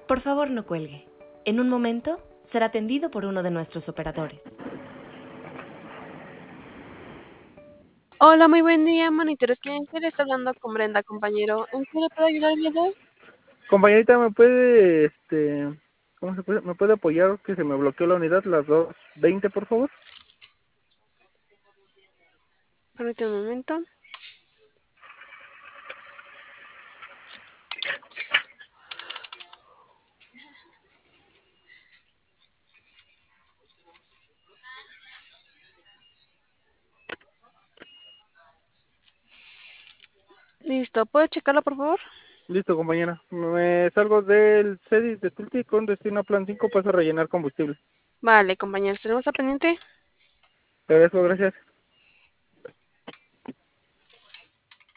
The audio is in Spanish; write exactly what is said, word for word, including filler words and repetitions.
Por favor, no cuelgue. En un momento será atendido por uno de nuestros operadores. Hola, muy buen día, Monitores Cliente. Le está hablando con Brenda, compañero. ¿En qué le puedo ayudar el día de hoy? Compañerita, ¿me puede, este, cómo se puede, me puede apoyar que se me bloqueó la unidad, las dos veinte, por favor? Permítame un momento. Listo, ¿puede checarlo, por favor? Listo, compañera. Me salgo del CEDIS de Tulti con destino a Plan cinco, paso a rellenar combustible. Vale, compañeros, ¿tenemos a pendiente? Te agradezco, gracias.